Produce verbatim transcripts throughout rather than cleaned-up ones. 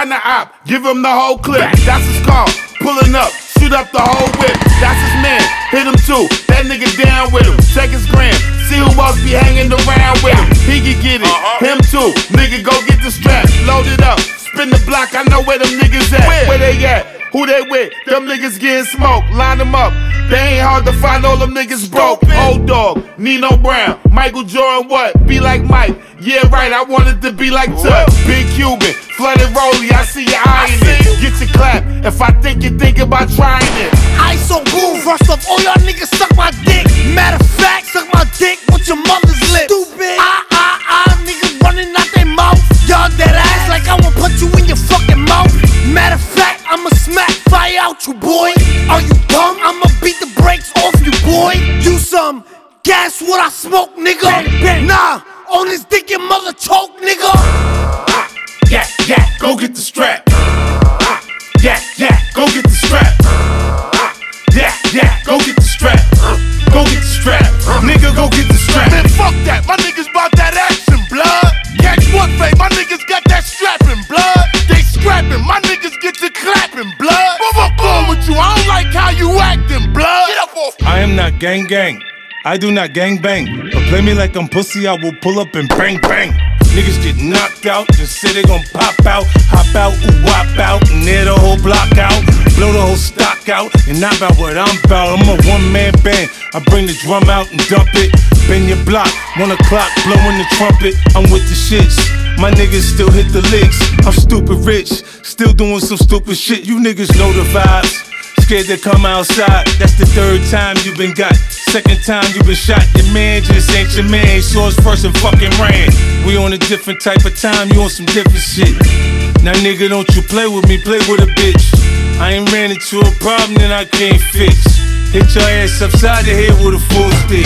find the op, give him the whole clip. That's his car, pulling up, shoot up the whole whip. That's his man, hit him too, that nigga down with him. Check his gram, see who else be hanging around with him. He can get it, him too, nigga go get the strap, load it up, spin the block, I know where them niggas at. Where they at? Who they with? Them niggas getting smoked, line them up. They ain't hard to find, all them niggas broke. Old dog, Nino Brown, Michael Jordan, what? Be like Mike, yeah right, I wanted to be like Tuck. Big Cuban, flooded Rollie, I see you eyeing it. Get your clap, if I think you think about trying it. Ice on boom, first off, all y'all niggas suck my dick. Matter of fact, suck my dick with your mother's lips. Stupid, ah, ah, ah, niggas running out their mouth. Y'all dead ass like I will put you in your fucking mouth. Matter of fact, I'ma smack fire out you, boy. Are you dumb? I'ma beat the brakes off you, boy. You some gas what I smoke, nigga. Bang, bang. Nah, on this dick your mother choke, nigga. Ah, yeah, yeah, go get the strap. Ah, yeah, yeah, go get the strap. Ah, yeah, yeah, go get the strap. Go get the strap. Nigga, go get the strap. Man, fuck that. My niggas bout that action, blood. Catch what, babe? My niggas got that strapping, blood. They scrapping. My niggas get to clapping, blood. What fuck on with you? I don't like how you acting, blood. Get up off. I am not gang gang. I do not gang bang. But play me like I'm pussy, I will pull up and bang bang. Niggas get knocked out, just say they gon' pop out, hop out, ooh, wop out, and near the whole block out, blow the whole stock out, and not about what I'm about. I'm a one-man band, I bring the drum out and dump it, bend your block, one o'clock, blowing the trumpet, I'm with the shits, my niggas still hit the licks, I'm stupid rich, still doing some stupid shit, you niggas know the vibes. Scared to come outside, that's the third time you been got. Second time you been shot, your man just ain't your man. Saw us first and fucking ran. We on a different type of time, you on some different shit. Now nigga, don't you play with me, play with a bitch. I ain't ran into a problem that I can't fix. Hit your ass upside the head with a full stick.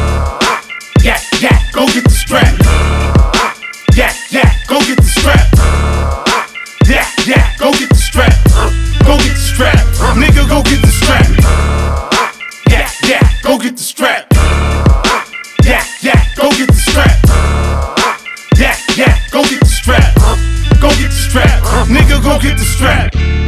Yeah, yeah, go get the strap. Yeah, yeah, go get the strap. Yeah, yeah, go get the strap. Go get the strap. Nigga, go get the strap. Yeah, yeah, go get the strap. Yeah, yeah, go get the strap. Yeah, yeah, go get the strap. Go get the strap. Nigga, go get the strap.